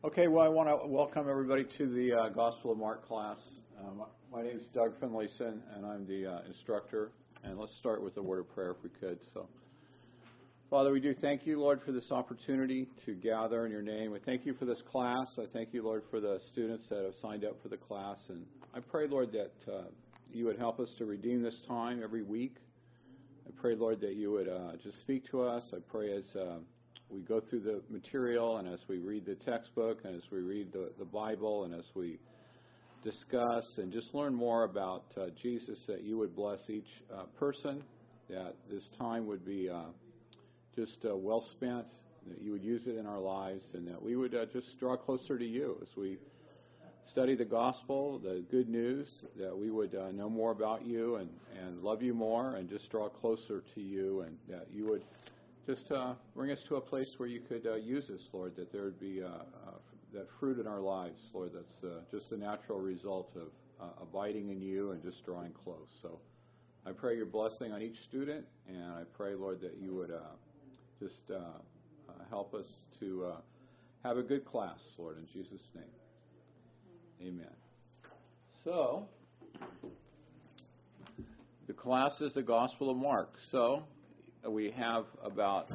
Okay, well, I want to welcome everybody to the Gospel of Mark class. My name is Doug Finlayson, and I'm the instructor. And let's start with a word of prayer if we could. So, Father, we do thank you, Lord, for this opportunity to gather in your name. We thank you for this class. I thank you, Lord, for the students that have signed up for the class. And I pray, Lord, that you would help us to redeem this time every week. I pray, Lord, that you would just speak to us. I pray as we go through the material and as we read the textbook and as we read the Bible and as we discuss and just learn more about Jesus, that you would bless each person, that this time would be just well spent, that you would use it in our lives, and that we would just draw closer to you as we study the gospel, the good news, that we would know more about you and love you more and just draw closer to you, and that you would just bring us to a place where you could use us, Lord, that there would be that fruit in our lives, Lord, that's just the natural result of abiding in you and just drawing close. So I pray your blessing on each student, and I pray, Lord, that you would just help us to have a good class, Lord, in Jesus' name. Amen. So, the class is the Gospel of Mark. So, we have about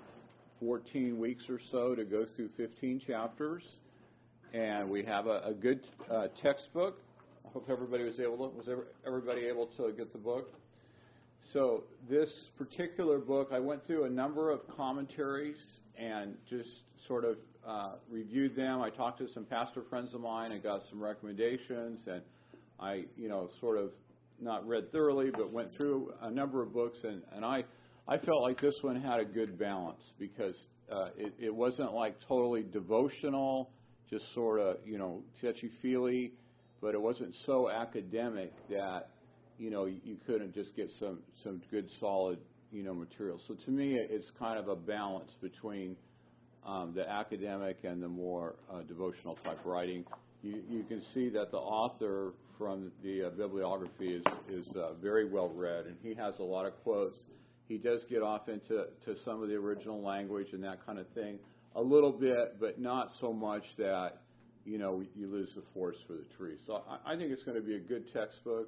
14 weeks or so to go through 15 chapters, and we have a good textbook. I hope everybody was everybody able to get the book. So this particular book, I went through a number of commentaries and just sort of reviewed them. I talked to some pastor friends of mine and got some recommendations, and I, sort of not read thoroughly, but went through a number of books, and I felt like this one had a good balance because it wasn't like totally devotional, just sort of, touchy-feely, but it wasn't so academic that, you couldn't just get some good, solid, material. So to me, it's kind of a balance between the academic and the more devotional type writing. You can see that the author from the bibliography is very well read, and he has a lot of quotes. He does get off into some of the original language and that kind of thing a little bit, but not so much that, you lose the forest for the trees. So I think it's going to be a good textbook.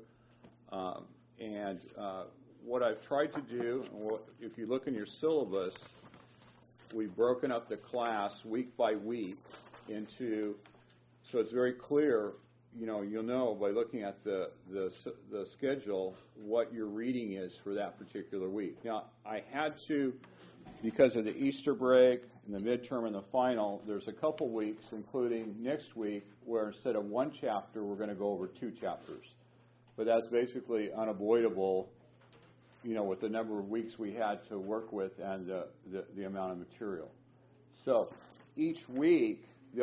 And what I've tried to do, if you look in your syllabus, we've broken up the class week by week into, so it's very clear, you'll know by looking at the schedule what your reading is for that particular week. Now, I had to, because of the Easter break and the midterm and the final, there's a couple weeks, including next week, where instead of one chapter, we're going to go over 2 chapters. But that's basically unavoidable, with the number of weeks we had to work with and the amount of material. So each week,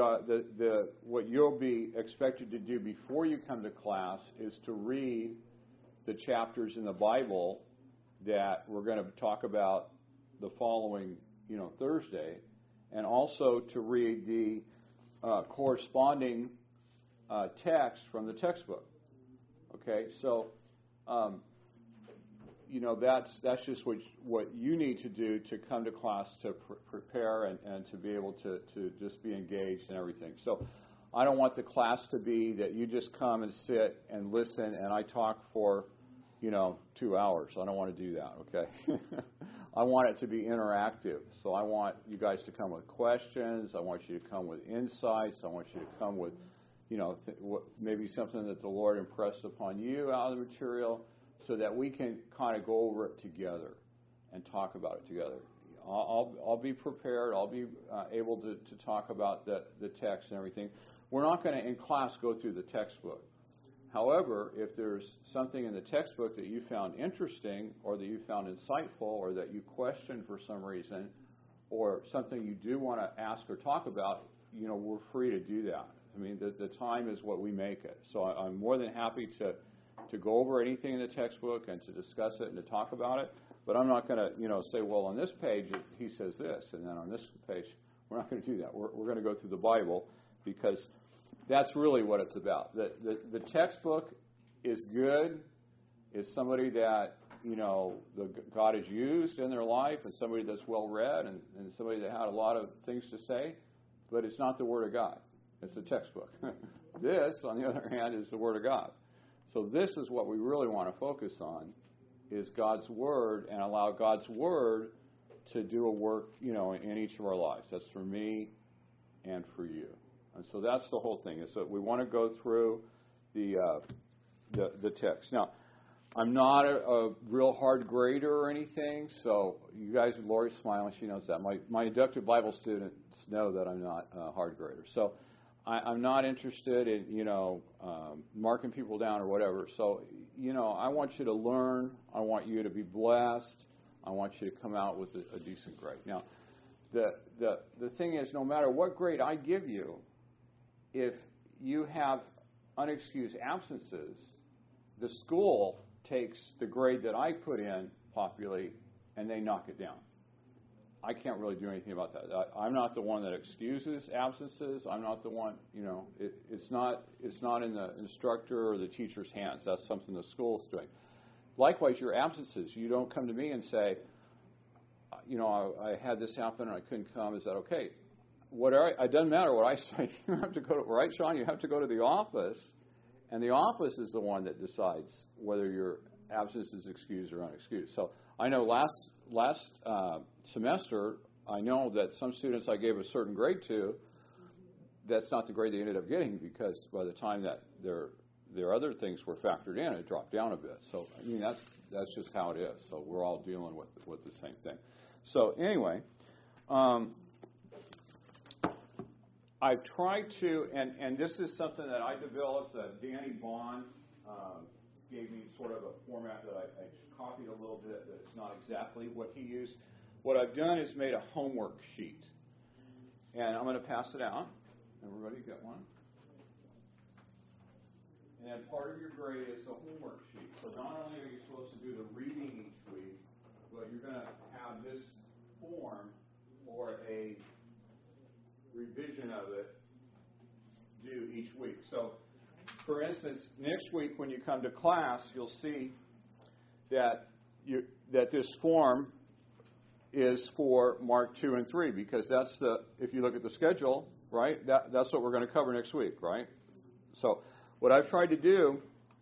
what you'll be expected to do before you come to class is to read the chapters in the Bible that we're going to talk about the following, Thursday, and also to read the corresponding text from the textbook. Okay, so that's just what you need to do to come to class to prepare and to be able to just be engaged and everything. So I don't want the class to be that you just come and sit and listen and I talk for, 2 hours. I don't want to do that, okay? I want it to be interactive. So I want you guys to come with questions. I want you to come with insights. I want you to come with, maybe something that the Lord impressed upon you out of the material, so that we can kind of go over it together and talk about it together. I'll be prepared. I'll be able to talk about the text and everything. We're not going to, in class, go through the textbook. However, if there's something in the textbook that you found interesting or that you found insightful or that you questioned for some reason or something you do want to ask or talk about, we're free to do that. I mean, the time is what we make it. So I'm more than happy to go over anything in the textbook and to discuss it and to talk about it. But I'm not going to, say, well, on this page he says this, and then on this page we're not going to do that. We're going to go through the Bible because that's really what it's about. The textbook is good. It's somebody that, God has used in their life and somebody that's well read and somebody that had a lot of things to say, but it's not the Word of God. It's a textbook. This, on the other hand, is the Word of God. So this is what we really want to focus on, is God's Word, and allow God's Word to do a work, in each of our lives. That's for me and for you. And so that's the whole thing, is that we want to go through the text. Now, I'm not a real hard grader or anything, so you guys, Lori's smiling, she knows that. My inductive Bible students know that I'm not a hard grader. So I'm not interested in, marking people down or whatever. So, I want you to learn. I want you to be blessed. I want you to come out with a decent grade. Now, the thing is, no matter what grade I give you, if you have unexcused absences, the school takes the grade that I put in popularly, and they knock it down. I can't really do anything about that. I'm not the one that excuses absences. I'm not the one, it's not in the instructor or the teacher's hands. That's something the school's doing. Likewise, your absences, you don't come to me and say, I had this happen and I couldn't come. Is that okay? It doesn't matter what I say. You have to go to, right, Sean? You have to go to the office, and the office is the one that decides whether your absence is excused or unexcused. So I know last semester, I know that some students I gave a certain grade to, that's not the grade they ended up getting, because by the time that their other things were factored in, it dropped down a bit. So that's just how it is. So we're all dealing with the same thing. So anyway, I've tried to, and this is something that I developed. Danny Bond gave me sort of a format that I copied a little bit, that it's not exactly what he used. What I've done is made a homework sheet, and I'm going to pass it out. Everybody get one? And part of your grade is the homework sheet. So not only are you supposed to do the reading each week, but you're going to have this form or a revision of it due each week. So, for instance, next week when you come to class, you'll see that this form is for Mark 2 and 3, because that's if you look at the schedule, right, that's what we're going to cover next week, right? So what I've tried to do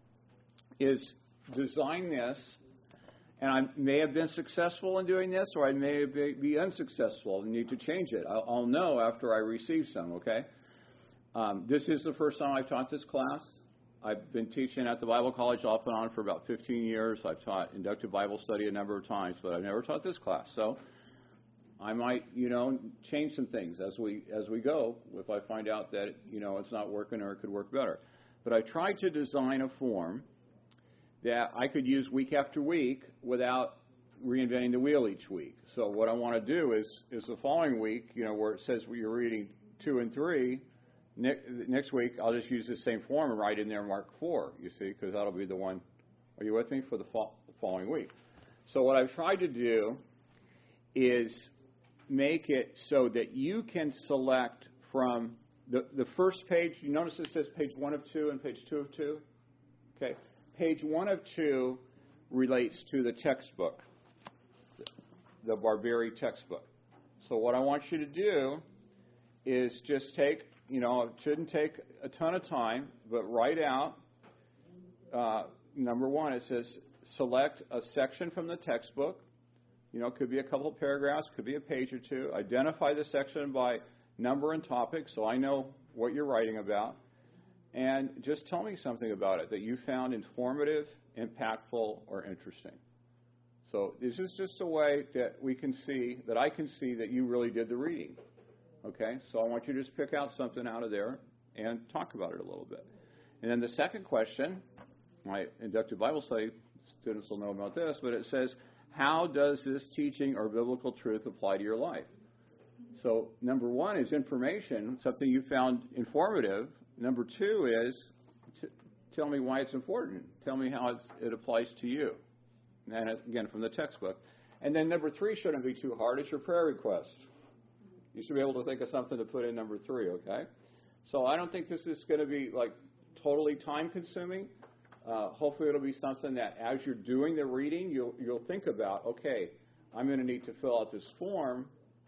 is design this, and I may have been successful in doing this, or I may be unsuccessful and need to change it. I'll know after I receive some, okay? This is the first time I've taught this class. I've been teaching at the Bible College off and on for about 15 years. I've taught inductive Bible study a number of times, but I've never taught this class. So I might, change some things as we go if I find out that, it's not working or it could work better. But I tried to design a form that I could use week after week without reinventing the wheel each week. So what I want to do is the following week, where it says you're reading 2 and 3, next week I'll just use the same form and write in there Mark 4, you see, because that'll be the one. Are you with me for the following week? So what I've tried to do is make it so that you can select from the first page. You notice it says page 1 of 2 and page 2 of 2? Okay. Page 1 of 2 relates to the textbook, the Barberi textbook. So what I want you to do is just take, it shouldn't take a ton of time, but write out, number 1, it says select a section from the textbook. It could be a couple of paragraphs, could be a page or two. Identify the section by number and topic so I know what you're writing about. And just tell me something about it that you found informative, impactful, or interesting. So this is just a way that I can see that you really did the reading. Okay? So I want you to just pick out something out of there and talk about it a little bit. And then the second question, my inductive Bible study students will know about this, but it says, how does this teaching or biblical truth apply to your life? So number 1 is information, something you found informative. Number 2 is tell me why it's important. Tell me how it applies to you. And again, from the textbook. And then number 3 shouldn't be too hard. It's your prayer request. You should be able to think of something to put in number 3, okay? So I don't think this is going to be totally time consuming. Hopefully it'll be something that as you're doing the reading, you'll think about, okay, I'm going to need to fill out this form.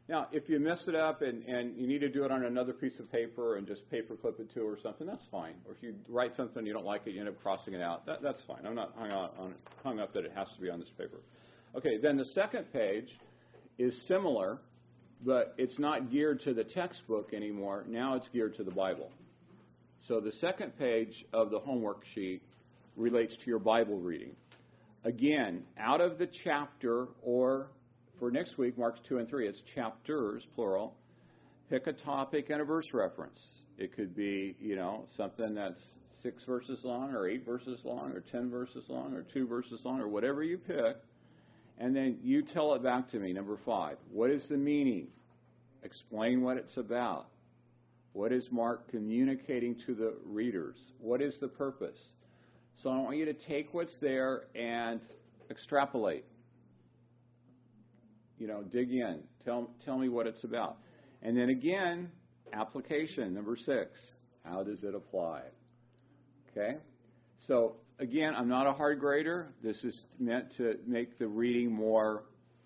Now, if you mess it up and you need to do it on another piece of paper and just paper clip it to or something, that's fine. Or if you write something you don't like it, you end up crossing it out, that's fine. I'm not hung up that it has to be on this paper. Okay, then the second page is similar, but it's not geared to the textbook anymore. Now it's geared to the Bible. So the second page of the homework sheet relates to your Bible reading. Again, out of the chapter, or for next week, Mark 2 and 3, it's chapters, plural. Pick a topic and a verse reference. It could be, something that's 6 verses long or 8 verses long or 10 verses long or 2 verses long or whatever you pick. And then you tell it back to me, number 5. What is the meaning? Explain what it's about. What is Mark communicating to the readers? What is the purpose? So I want you to take what's there and extrapolate. Dig in. Tell me what it's about. And then again, application, number 6. How does it apply? Okay? So again, I'm not a hard grader. This is meant to make the reading more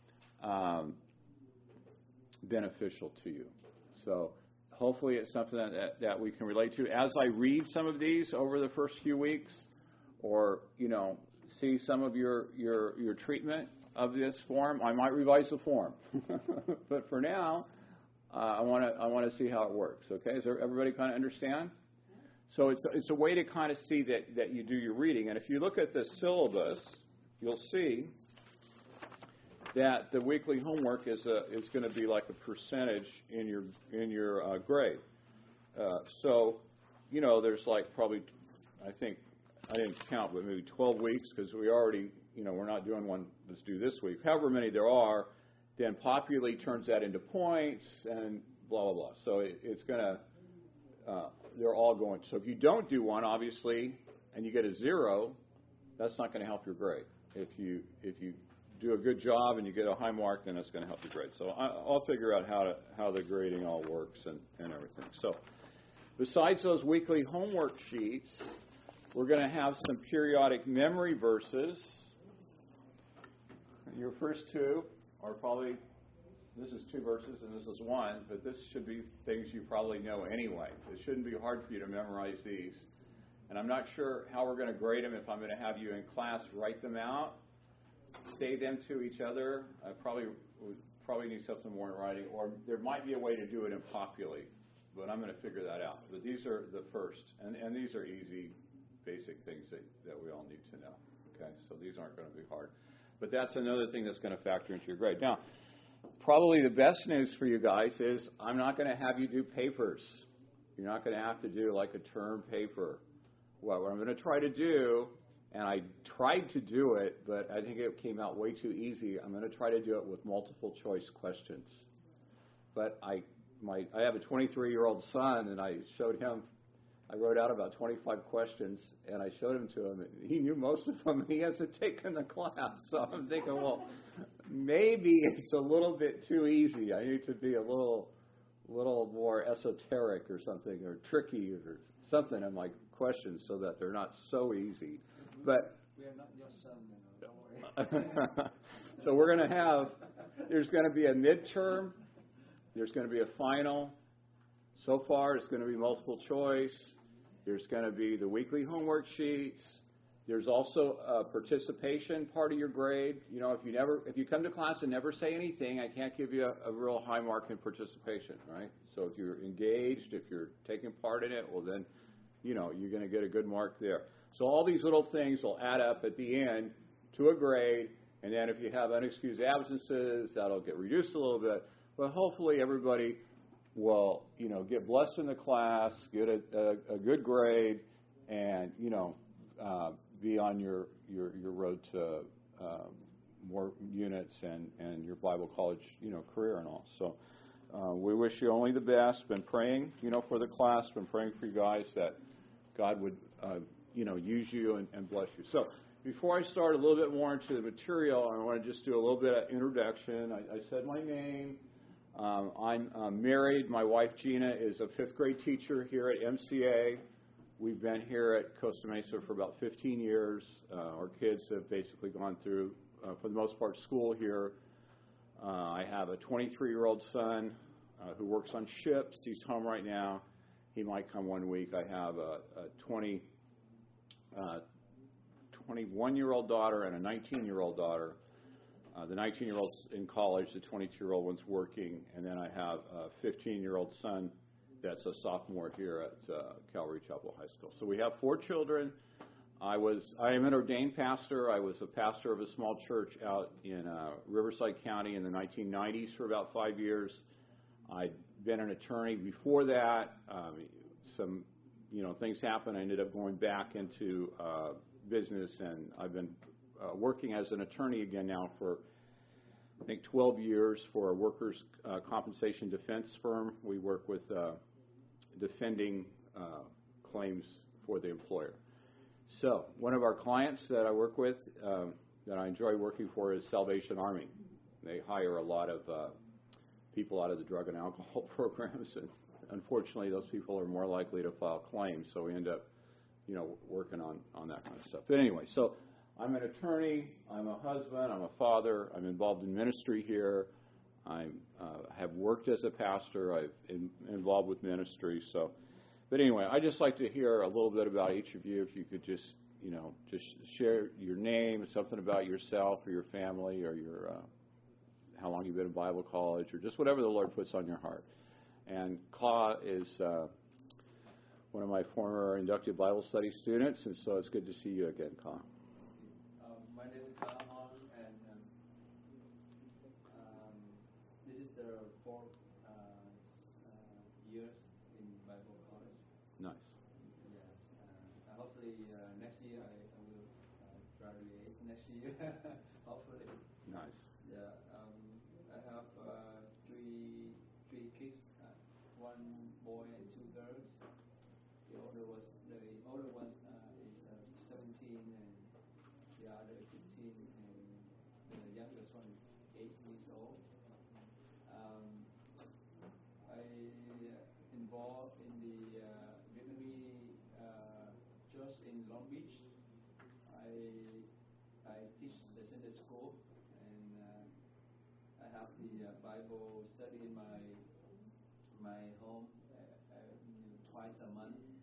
beneficial to you. So hopefully it's something that we can relate to. As I read some of these over the first few weeks, or see some of your treatment of this form, I might revise the form. But for now, I want to see how it works. Okay, does everybody kind of understand? So it's a way to kind of see that you do your reading. And if you look at the syllabus, you'll see that the weekly homework is going to be like a percentage in your grade. So there's like probably, I think, I didn't count, but maybe 12 weeks, because we already, we're not doing one that's due this week. However many there are, then populate turns that into points and blah, blah, blah. So it's going to, they're all going. So if you don't do one, obviously, and you get a 0, that's not going to help your grade. If you do a good job and you get a high mark, then it's going to help your grade. So I'll figure out how the grading all works and everything. So besides those weekly homework sheets, we're going to have some periodic memory verses. Your first 2 are probably, this is 2 verses and this is 1, but this should be things you probably know anyway. It shouldn't be hard for you to memorize these. And I'm not sure how we're going to grade them, if I'm going to have you in class write them out, say them to each other. I probably need something more in writing, or there might be a way to do it in Populi, but I'm going to figure that out. But these are the first, and these are easy, basic things that we all need to know. Okay, so these aren't going to be hard. But that's another thing that's going to factor into your grade. Now, probably the best news for you guys is I'm not going to have you do papers. You're not going to have to do like a term paper. What I'm going to try to do, and I tried to do it, but I think it came out way too easy. I'm going to try to do it with multiple choice questions. But I have a 23-year-old son, and I wrote out about 25 questions, and I showed them to him. He knew most of them, and he hasn't taken the class. So I'm thinking, well, maybe it's a little bit too easy. I need to be a little more esoteric or something, or tricky or something in my questions so that they're not so easy. But we are not your son, don't worry. So there's going to be a midterm, there's going to be a final. So far, it's going to be multiple choice. There's going to be the weekly homework sheets. There's also a participation part of your grade. If you come to class and never say anything, I can't give you a real high mark in participation, right? So if you're engaged, if you're taking part in it, well then, you're going to get a good mark there. So all these little things will add up at the end to a grade, and then if you have unexcused absences, that'll get reduced a little bit. But hopefully everybody will, get blessed in the class, get a good grade, and, be on your road to more units and your Bible college, career and all. So we wish you only the best. Been praying, for the class. Been praying for you guys that God would, use you and bless you. So before I start a little bit more into the material, I want to just do a little bit of introduction. I said my name. I'm married. My wife, Gina, is a 5th grade teacher here at MCA. We've been here at Costa Mesa for about 15 years. Our kids have basically gone through, for the most part, school here. I have a 23-year-old son who works on ships. He's home right now. He might come one week. I have a 21-year-old daughter and a 19-year-old daughter. The 19-year-old's in college, the 22-year-old one's working, and then I have a 15-year-old son that's a sophomore here at Calvary Chapel High School. So we have 4 children. I am an ordained pastor. I was a pastor of a small church out in Riverside County in the 1990s for about 5 years. I'd been an attorney before that. Some things happened. I ended up going back into business, and I've been working as an attorney again now for, I think, 12 years for a workers' compensation defense firm. We work with defending claims for the employer. So one of our clients that I work with that I enjoy working for is Salvation Army. They hire a lot of people out of the drug and alcohol programs, and unfortunately those people are more likely to file claims, so we end up working on that kind of stuff. But anyway, so I'm an attorney, I'm a husband, I'm a father, I'm involved in ministry here, I have worked as a pastor, I've been involved with ministry. So, but anyway, I'd just like to hear a little bit about each of you. If you could just share your name, something about yourself or your family, or your how long you've been in Bible college, or just whatever the Lord puts on your heart. And Ka is one of my former inductive Bible study students, and so it's good to see you again, Ka. My name is Ka Hong, and this is the 4th years in Bible college. Nice. Yes. Hopefully next year I will graduate next year. Hopefully. Nice. Yeah. I have three kids. 1 boy and 2 girls. The older one is 17, and the other 15, and the youngest one is 8 years old. I involved in the Vietnamese church in Long Beach. I teach the Sunday school, and I have the Bible study in my home twice a month.